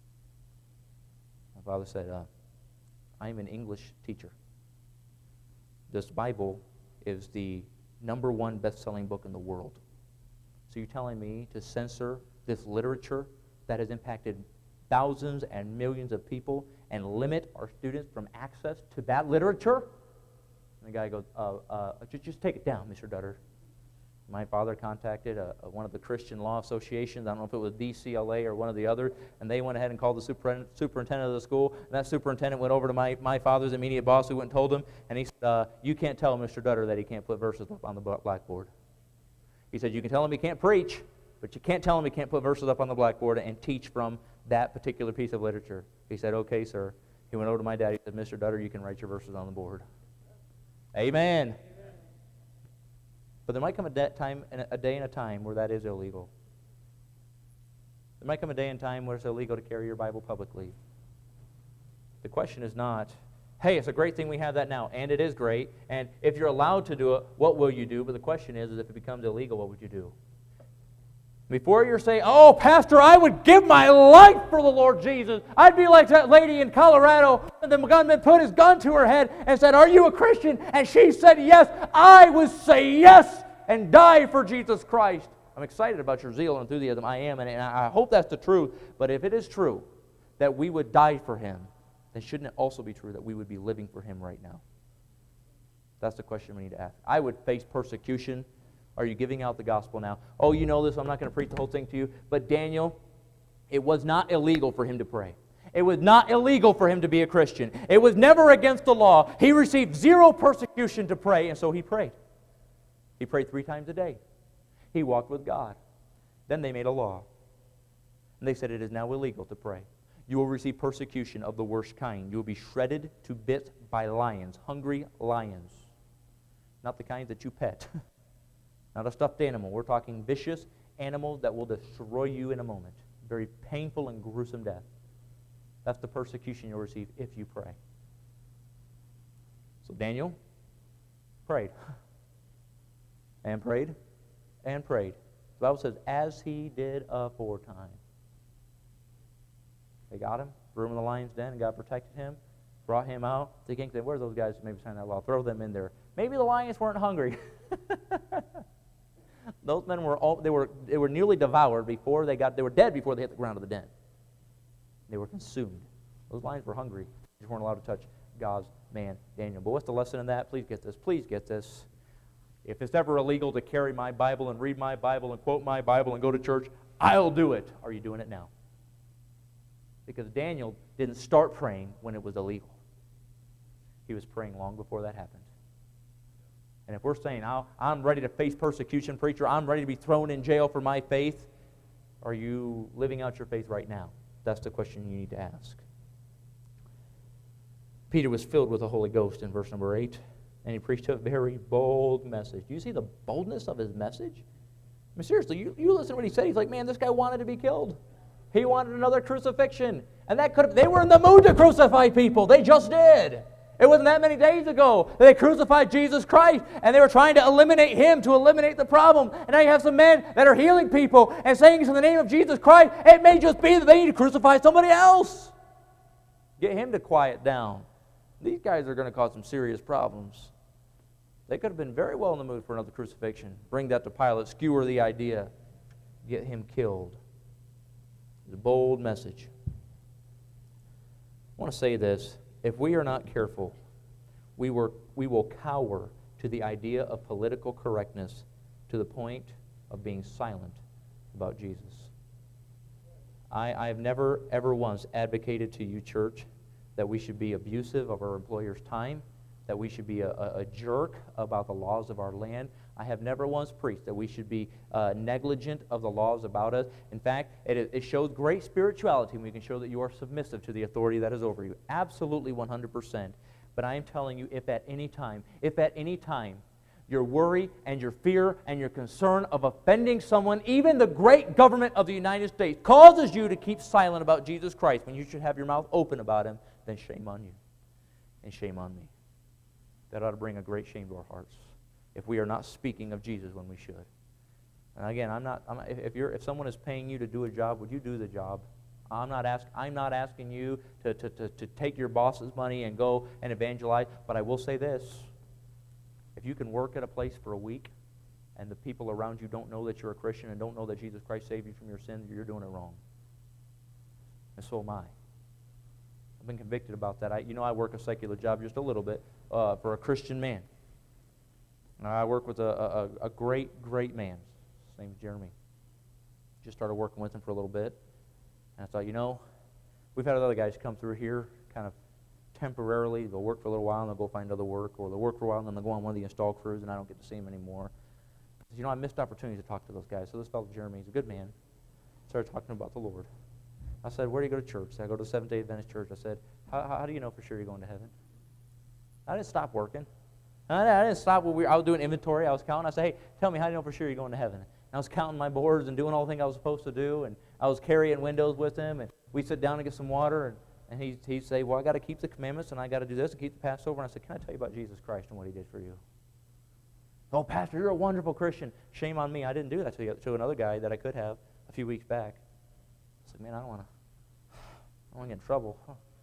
My father said, I'm an English teacher. This Bible is the #1 best-selling book in the world. So you're telling me to censor this literature that has impacted thousands and millions of people and limit our students from access to that literature? And the guy goes, just take it down, Mr. Dutter. My father contacted one of the Christian Law Associations. I don't know if it was DCLA or one of the others, and they went ahead and called the superintendent of the school, and that superintendent went over to my father's immediate boss, who went and told him, and he said, you can't tell Mr. Dutter that he can't put verses up on the blackboard. He said, you can tell him he can't preach, but you can't tell him he can't put verses up on the blackboard and teach from that particular piece of literature. He said, okay, sir. He went over to my dad. He said, Mr. Dutter, you can write your verses on the board. Amen. But there might come a day and a time where that is illegal. There might come a day and time where it's illegal to carry your Bible publicly. The question is not, hey, it's a great thing we have that now, and it is great, and if you're allowed to do it, what will you do? But the question is if it becomes illegal, what would you do? Before you're saying, oh, Pastor, I would give my life for the Lord Jesus. I'd be like that lady in Colorado, and the gunman put his gun to her head and said, are you a Christian? And she said, yes. I would say yes and die for Jesus Christ. I'm excited about your zeal and enthusiasm. I am, and I hope that's the truth. But if it is true that we would die for Him, then shouldn't it also be true that we would be living for Him right now? That's the question we need to ask. I would face persecution Are you giving out the gospel now? Oh, you know this, I'm not going to preach the whole thing to you. But Daniel, it was not illegal for him to pray. It was not illegal for him to be a Christian. It was never against the law. He received zero persecution to pray, and so he prayed. He prayed 3 times a day. He walked with God. Then they made a law. And they said it is now illegal to pray. You will receive persecution of the worst kind. You will be shredded to bits by lions, hungry lions. Not the kind that you pet. Not a stuffed animal. We're talking vicious animals that will destroy you in a moment. Very painful and gruesome death. That's the persecution you'll receive if you pray. So Daniel prayed. And prayed. And prayed. The Bible says, as he did aforetime. They got him, threw him in the lion's den, and God protected him, brought him out. The king said, where's those guys who maybe signed that law? Throw them in there. Maybe the lions weren't hungry. Those men were nearly devoured before they were dead before they hit the ground of the den. They were consumed. Those lions were hungry. They just weren't allowed to touch God's man, Daniel. But what's the lesson in that? Please get this. Please get this. If it's ever illegal to carry my Bible and read my Bible and quote my Bible and go to church, I'll do it. Are you doing it now? Because Daniel didn't start praying when it was illegal. He was praying long before that happened. And if we're saying, I'm ready to face persecution, preacher, I'm ready to be thrown in jail for my faith, are you living out your faith right now? That's the question you need to ask. Peter was filled with the Holy Ghost in verse number 8, and he preached a very bold message. Do you see the boldness of his message? I mean, seriously, you listen to what he said. He's like, man, this guy wanted to be killed. He wanted another crucifixion. And they were in the mood to crucify people. They just did. It wasn't that many days ago that they crucified Jesus Christ, and they were trying to eliminate him to eliminate the problem. And now you have some men that are healing people and saying it's in the name of Jesus Christ. It may just be that they need to crucify somebody else. Get him to quiet down. These guys are going to cause some serious problems. They could have been very well in the mood for another crucifixion. Bring that to Pilate, skewer the idea, get him killed. It's a bold message. I want to say this. If we are not careful, we will cower to the idea of political correctness to the point of being silent about Jesus. I have never, ever once advocated to you, church, that we should be abusive of our employer's time, that we should be a jerk about the laws of our land. I have never once preached that we should be negligent of the laws about us. In fact, it shows great spirituality when we can show that you are submissive to the authority that is over you. Absolutely 100%. But I am telling you, if at any time, your worry and your fear and your concern of offending someone, even the great government of the United States, causes you to keep silent about Jesus Christ when you should have your mouth open about him, then shame on you and shame on me. That ought to bring a great shame to our hearts if we are not speaking of Jesus when we should. And again, if someone is paying you to do a job, would you do the job? I'm not asking you to take your boss's money and go and evangelize, but I will say this. If you can work at a place for a week and the people around you don't know that you're a Christian and don't know that Jesus Christ saved you from your sins, you're doing it wrong. And so am I. I've been convicted about that. I work a secular job just a little bit for a Christian man. And I work with a great, great man. His name's Jeremy. Just started working with him for a little bit. And I thought, we've had other guys come through here kind of temporarily. They'll work for a little while and they'll go find other work, or they'll work for a while and then they'll go on one of the install crews and I don't get to see them anymore. I said, I missed opportunities to talk to those guys. So this fellow Jeremy, he's a good man, started talking about the Lord. I said, where do you go to church? I said, I go to the Seventh-day Adventist Church. I said, how do you know for sure you're going to heaven? I didn't stop working. I didn't stop. I was doing inventory. I was counting. I said, hey, tell me, how do you know for sure you're going to heaven? And I was counting my boards and doing all the things I was supposed to do, and I was carrying windows with him, and we'd sit down and get some water, and he'd say, well, I got to keep the commandments, and I got to do this and keep the Passover. And I said, can I tell you about Jesus Christ and what he did for you? Oh, Pastor, you're a wonderful Christian. Shame on me. I didn't do that to another guy that I could have a few weeks back. I said, man, I don't want to get in trouble.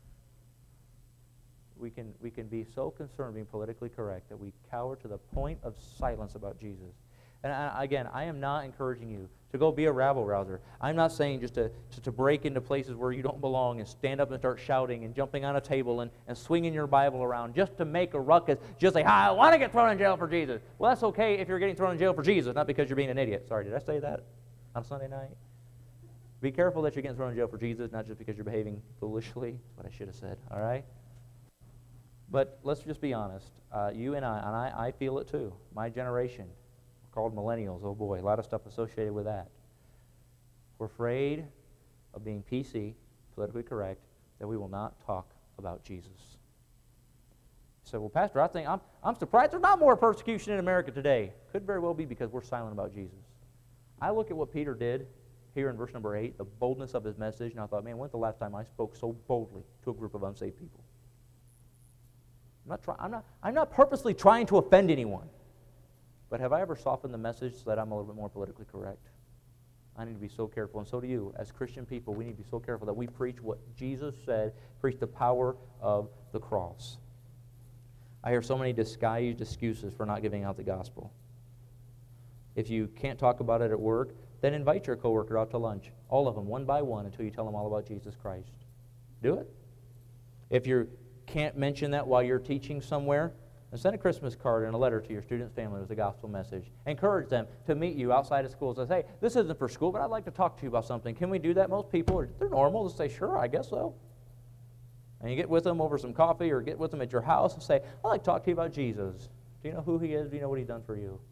We can be so concerned being politically correct that we cower to the point of silence about Jesus. And again, I am not encouraging you to go be a rabble-rouser. I'm not saying just to break into places where you don't belong and stand up and start shouting and jumping on a table and swinging your Bible around just to make a ruckus, just like, I want to get thrown in jail for Jesus. Well, that's okay if you're getting thrown in jail for Jesus, not because you're being an idiot. Sorry, did I say that on Sunday night? Be careful that you're getting thrown in jail for Jesus, not just because you're behaving foolishly. That's what I should have said, all right? But let's just be honest. You and I feel it too. My generation, called millennials, oh boy, a lot of stuff associated with that. We're afraid of being PC, politically correct, that we will not talk about Jesus. You say, well, Pastor, I think I'm surprised there's not more persecution in America today. Could very well be because we're silent about Jesus. I look at what Peter did here in verse number 8, the boldness of his message, and I thought, man, when's the last time I spoke so boldly to a group of unsaved people? I'm not purposely trying to offend anyone. But have I ever softened the message so that I'm a little bit more politically correct? I need to be so careful, and so do you. As Christian people, we need to be so careful that we preach what Jesus said, preach the power of the cross. I hear so many disguised excuses for not giving out the gospel. If you can't talk about it at work, then invite your coworker out to lunch, all of them, one by one, until you tell them all about Jesus Christ. Do it. If you can't mention that while you're teaching somewhere, and send a Christmas card and a letter to your student's family with the gospel message. Encourage them to meet you outside of school and say, hey, this isn't for school, but I'd like to talk to you about something. Can we do that? Most people, they're normal. They'll say, sure, I guess so. And you get with them over some coffee or get with them at your house and say, I'd like to talk to you about Jesus. Do you know who he is? Do you know what he's done for you?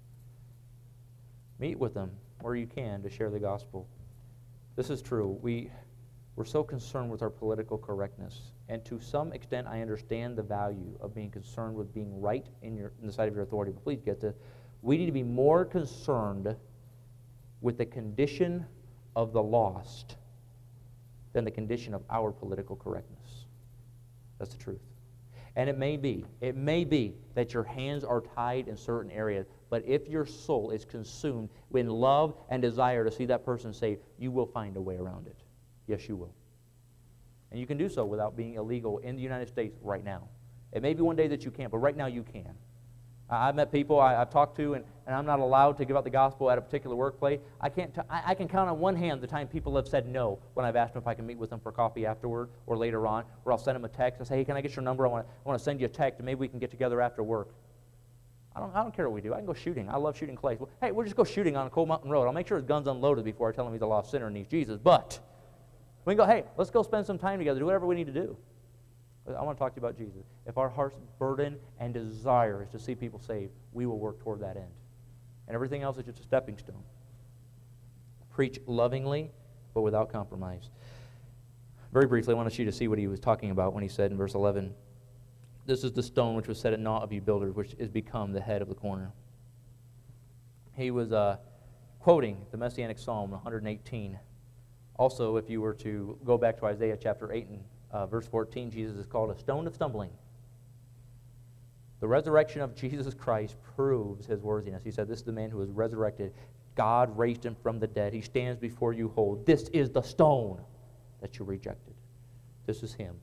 Meet with them where you can to share the gospel. This is true. We're so concerned with our political correctness. And to some extent, I understand the value of being concerned with being right in the sight of your authority. But please get this. We need to be more concerned with the condition of the lost than the condition of our political correctness. That's the truth. And it may be that your hands are tied in certain areas, but if your soul is consumed in love and desire to see that person saved, you will find a way around it. Yes, you will. And you can do so without being illegal in the United States right now. It may be one day that you can't, but right now you can. I've met people I've talked to, and I'm not allowed to give out the gospel at a particular workplace. I can count on one hand the time people have said no when I've asked them if I can meet with them for coffee afterward or later on, or I'll send them a text. I say, hey, can I get your number? I want to send you a text, and maybe we can get together after work. I don't care what we do. I can go shooting. I love shooting clays. Well, hey, we'll just go shooting on a Cold Mountain Road. I'll make sure his gun's unloaded before I tell him he's a lost sinner and needs Jesus. But we can go, hey, let's go spend some time together, do whatever we need to do. I want to talk to you about Jesus. If our heart's burden and desire is to see people saved, we will work toward that end. And everything else is just a stepping stone. Preach lovingly, but without compromise. Very briefly, I want you to see what he was talking about when he said in verse 11, this is the stone which was set at naught of you builders, which is become the head of the corner. He was quoting the Messianic Psalm 118. Also, if you were to go back to Isaiah chapter 8 and verse 14, Jesus is called a stone of stumbling. The resurrection of Jesus Christ proves his worthiness. He said, this is the man who was resurrected. God raised him from the dead. He stands before you whole. This is the stone that you rejected. This is him.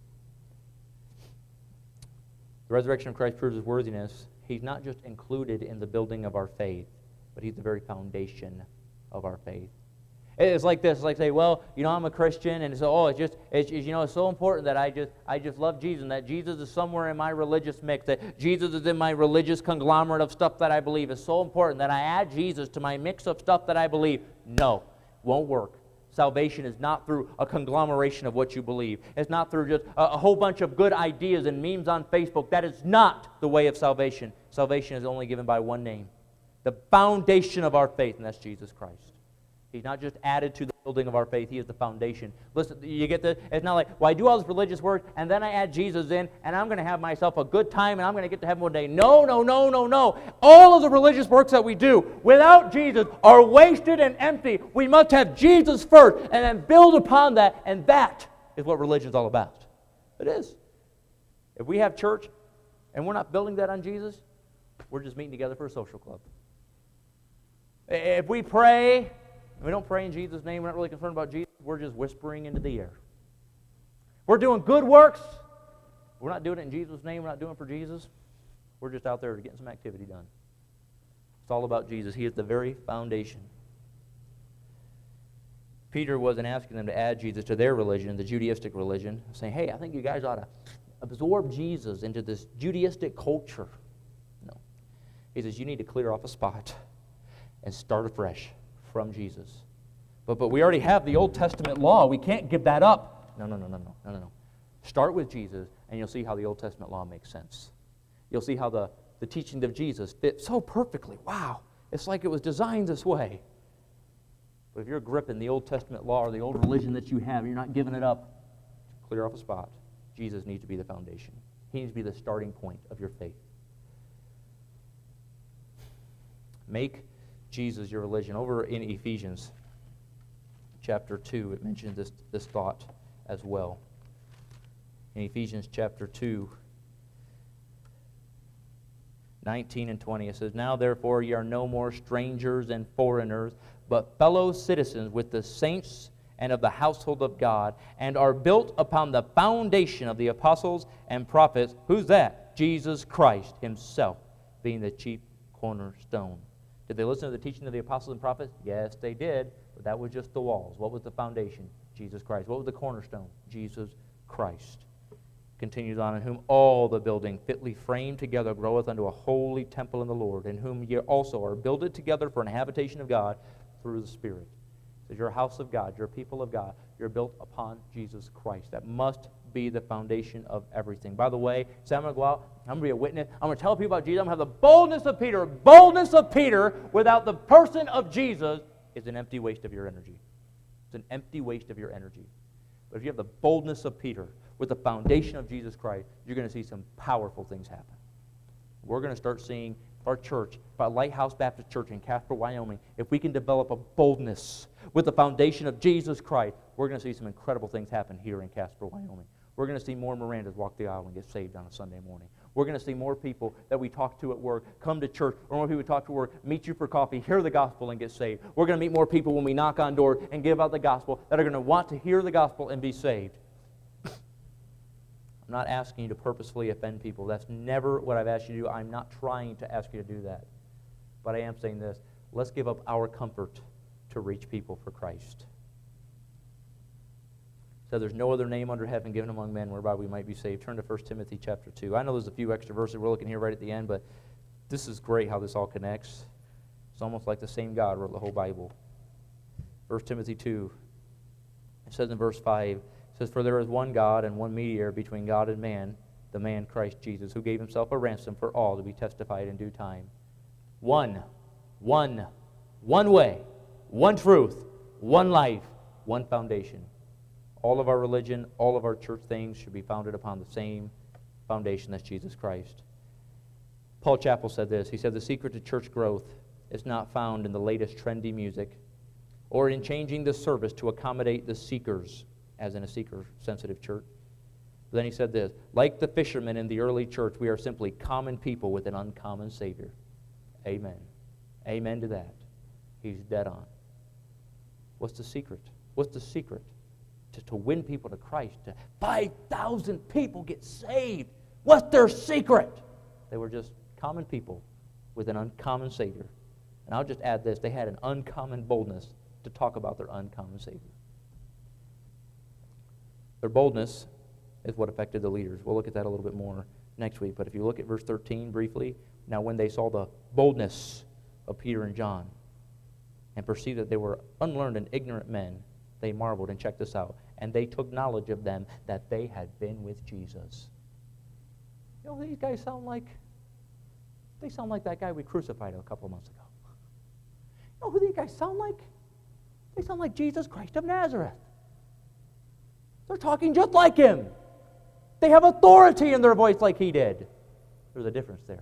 The resurrection of Christ proves his worthiness. He's not just included in the building of our faith, but he's the very foundation of our faith. It's like this. It's like say, well, I'm a Christian, and so it's so important that I just love Jesus, and that Jesus is somewhere in my religious mix, that Jesus is in my religious conglomerate of stuff that I believe. It's so important that I add Jesus to my mix of stuff that I believe. No, won't work. Salvation is not through a conglomeration of what you believe. It's not through just a whole bunch of good ideas and memes on Facebook. That is not the way of salvation. Salvation is only given by one name, the foundation of our faith, and that's Jesus Christ. He's not just added to the building of our faith. He is the foundation. Listen, you get this? It's not like, well, I do all this religious work, and then I add Jesus in, and I'm going to have myself a good time, and I'm going to get to heaven one day. No. All of the religious works that we do without Jesus are wasted and empty. We must have Jesus first, and then build upon that, and that is what religion is all about. It is. If we have church, and we're not building that on Jesus, we're just meeting together for a social club. If we pray, we don't pray in Jesus' name, we're not really concerned about Jesus, we're just whispering into the air. We're doing good works, we're not doing it in Jesus' name, we're not doing it for Jesus, we're just out there getting some activity done. It's all about Jesus. He is the very foundation. Peter wasn't asking them to add Jesus to their religion, the Judaistic religion, saying, hey, I think you guys ought to absorb Jesus into this Judaistic culture. No. He says, you need to clear off a spot and start afresh from Jesus. But we already have the Old Testament law. We can't give that up. No. Start with Jesus, and you'll see how the Old Testament law makes sense. You'll see how the teaching of Jesus fit so perfectly. Wow, it's like it was designed this way. But if you're gripping the Old Testament law or the old religion that you have, you're not giving it up, clear off a spot. Jesus needs to be the foundation. He needs to be the starting point of your faith. Make Jesus your religion. Over in Ephesians chapter 2, it mentions this thought as well. In Ephesians chapter 2, 19 and 20, it says, now therefore ye are no more strangers and foreigners, but fellow citizens with the saints and of the household of God, and are built upon the foundation of the apostles and prophets. Who's that? Jesus Christ himself being the chief cornerstone. Did they listen to the teaching of the apostles and prophets? Yes, they did, but that was just the walls. What was the foundation? Jesus Christ. What was the cornerstone? Jesus Christ. Continues on, in whom all the building fitly framed together groweth unto a holy temple in the Lord, in whom ye also are builded together for an habitation of God through the Spirit. So you're a house of God, you're a people of God, you're built upon Jesus Christ. That must be the foundation of everything. By the way, say I'm going to go out, I'm going to be a witness, I'm going to tell people about Jesus, I'm going to have the boldness of Peter. Boldness of Peter without the person of Jesus is an empty waste of your energy. It's an empty waste of your energy. But if you have the boldness of Peter with the foundation of Jesus Christ, you're going to see some powerful things happen. We're going to start seeing our church, our Lighthouse Baptist Church in Casper, Wyoming, if we can develop a boldness with the foundation of Jesus Christ, we're going to see some incredible things happen here in Casper, Wyoming. We're going to see more Mirandas walk the aisle and get saved on a Sunday morning. We're going to see more people that we talk to at work come to church, or more people we talk to at work, meet you for coffee, hear the gospel, and get saved. We're going to meet more people when we knock on doors and give out the gospel that are going to want to hear the gospel and be saved. I'm not asking you to purposefully offend people. That's never what I've asked you to do. I'm not trying to ask you to do that. But I am saying this. Let's give up our comfort to reach people for Christ. So there's no other name under heaven given among men whereby we might be saved. Turn to 1 Timothy chapter 2. I know there's a few extra verses we're looking here right at the end, but this is great how this all connects. It's almost like the same God wrote the whole Bible. 1 Timothy 2. It says in verse 5, it says, for there is one God and one mediator between God and man, the man Christ Jesus, who gave himself a ransom for all to be testified in due time. One way, one truth, one life, one foundation. All of our religion, all of our church things should be founded upon the same foundation that's Jesus Christ. Paul Chappell said this. He said, the secret to church growth is not found in the latest trendy music or in changing the service to accommodate the seekers, as in a seeker-sensitive church. But then he said this, like the fishermen in the early church, we are simply common people with an uncommon Savior. Amen. Amen to that. He's dead on. What's the secret? What's the secret? To win people to Christ. 5,000 people get saved. What's their secret? They were just common people with an uncommon Savior. And I'll just add this. They had an uncommon boldness to talk about their uncommon Savior. Their boldness is what affected the leaders. We'll look at that a little bit more next week. But if you look at verse 13 briefly, now when they saw the boldness of Peter and John and perceived that they were unlearned and ignorant men, they marveled, and check this out, and they took knowledge of them that they had been with Jesus. You know who these guys sound like? They sound like that guy we crucified a couple of months ago. You know who these guys sound like? They sound like Jesus Christ of Nazareth. They're talking just like him. They have authority in their voice like he did. There's a difference there.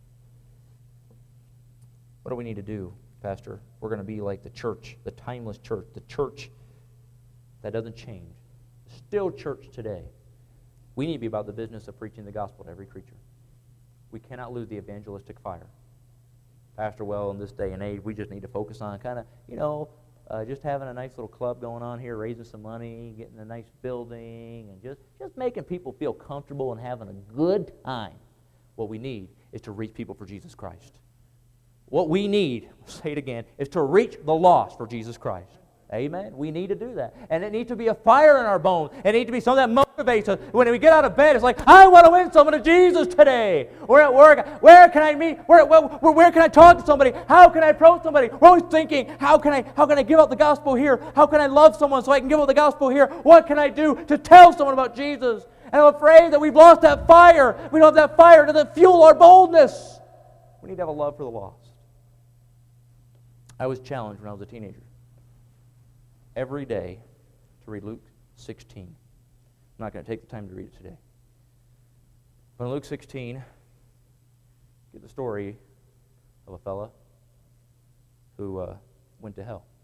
What do we need to do, Pastor? We're going to be like the church, the timeless church, the church that doesn't change. Still church today. We need to be about the business of preaching the gospel to every creature. We cannot lose the evangelistic fire. Pastor, well, in this day and age, we just need to focus on kind of, just having a nice little club going on here, raising some money, getting a nice building, and just making people feel comfortable and having a good time. What we need is to reach people for Jesus Christ. What we need, I'll say it again, is to reach the lost for Jesus Christ. Amen? We need to do that. And it needs to be a fire in our bones. It needs to be something that motivates us. When we get out of bed, it's like, I want to win someone to Jesus today. We're at work. Where can I meet? Where can I talk to somebody? How can I approach somebody? We're always thinking, how can I give out the gospel here? How can I love someone so I can give out the gospel here? What can I do to tell someone about Jesus? And I'm afraid that we've lost that fire. We don't have that fire to fuel our boldness. We need to have a love for the lost. I was challenged when I was a teenager every day to read Luke 16. I'm not going to take the time to read it today. But in Luke 16, get the story of a fella who went to hell.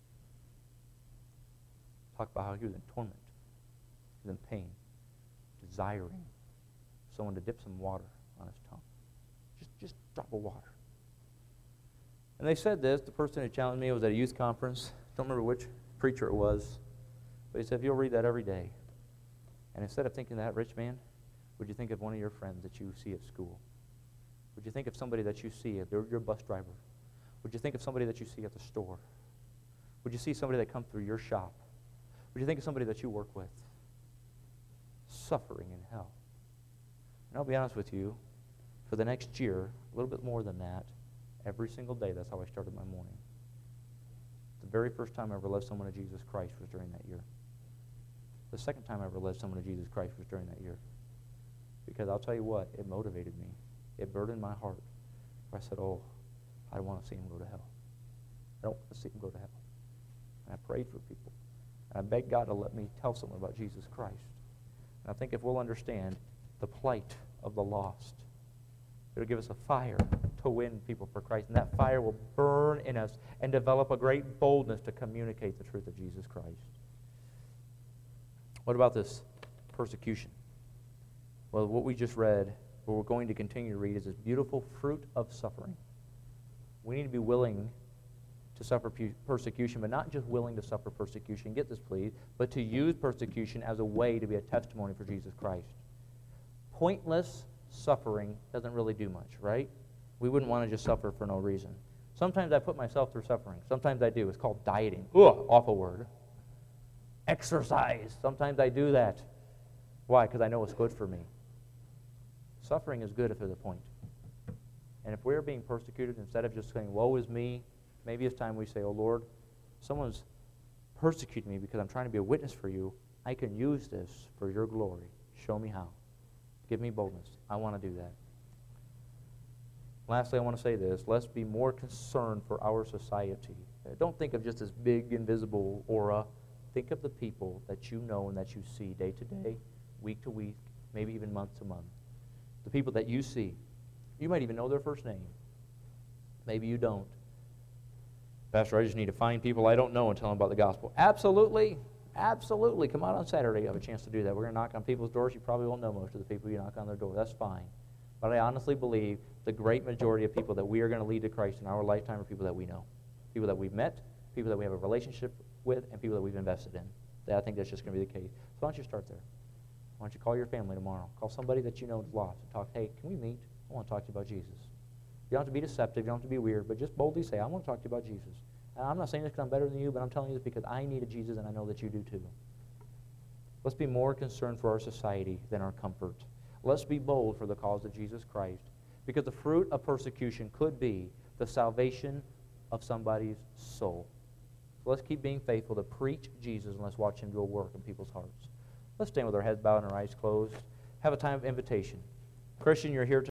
Talk about how he was in torment. He was in pain, desiring someone to dip some water on his tongue. Just a drop of water. And they said this, the person who challenged me was at a youth conference. Don't remember which preacher it was. But he said, if you'll read that every day, and instead of thinking that, rich man, would you think of one of your friends that you see at school? Would you think of somebody that you see, your bus driver? Would you think of somebody that you see at the store? Would you see somebody that comes through your shop? Would you think of somebody that you work with? Suffering in hell. And I'll be honest with you, for the next year, a little bit more than that, every single day, that's how I started my morning. The very first time I ever led someone to Jesus Christ was during that year. The second time I ever led someone to Jesus Christ was during that year. Because I'll tell you what, it motivated me. It burdened my heart. I said, oh, I don't want to see him go to hell. I don't want to see him go to hell. And I prayed for people. And I begged God to let me tell someone about Jesus Christ. And I think if we'll understand the plight of the lost, it'll give us a fire to win people for Christ. And that fire will burn in us and develop a great boldness to communicate the truth of Jesus Christ. What about this persecution? Well, what we just read, what we're going to continue to read, is this beautiful fruit of suffering. We need to be willing to suffer persecution, but not just willing to suffer persecution, get this please, but to use persecution as a way to be a testimony for Jesus Christ. Pointless suffering doesn't really do much, right? We wouldn't want to just suffer for no reason. Sometimes I put myself through suffering. Sometimes I do. It's called dieting. Ugh, awful word. Exercise. Sometimes I do that. Why? Because I know it's good for me. Suffering is good if there's a point. And if we're being persecuted, instead of just saying, woe is me, maybe it's time we say, oh Lord, someone's persecuting me because I'm trying to be a witness for you. I can use this for your glory. Show me how. Give me boldness. I want to do that. Lastly, I want to say this. Let's be more concerned for our society. Don't think of just this big, invisible aura. Think of the people that you know and that you see day to day, week to week, maybe even month to month. The people that you see. You might even know their first name. Maybe you don't. Pastor, I just need to find people I don't know and tell them about the gospel. Absolutely. Absolutely. Come out on Saturday. You have a chance to do that. We're going to knock on people's doors. You probably won't know most of the people you knock on their door. That's fine. But I honestly believe the great majority of people that we are going to lead to Christ in our lifetime are people that we know. People that we've met, people that we have a relationship with, and people that we've invested in. I think that's just going to be the case. So why don't you start there? Why don't you call your family tomorrow? Call somebody that you know is lost and talk, hey, can we meet? I want to talk to you about Jesus. You don't have to be deceptive. You don't have to be weird, but just boldly say, I want to talk to you about Jesus. And I'm not saying this because I'm better than you, but I'm telling you this because I need a Jesus, and I know that you do too. Let's be more concerned for our society than our comfort. Let's be bold for the cause of Jesus Christ, because the fruit of persecution could be the salvation of somebody's soul. So let's keep being faithful to preach Jesus, and let's watch him do a work in people's hearts. Let's stand with our heads bowed and our eyes closed. Have a time of invitation. Christian, you're here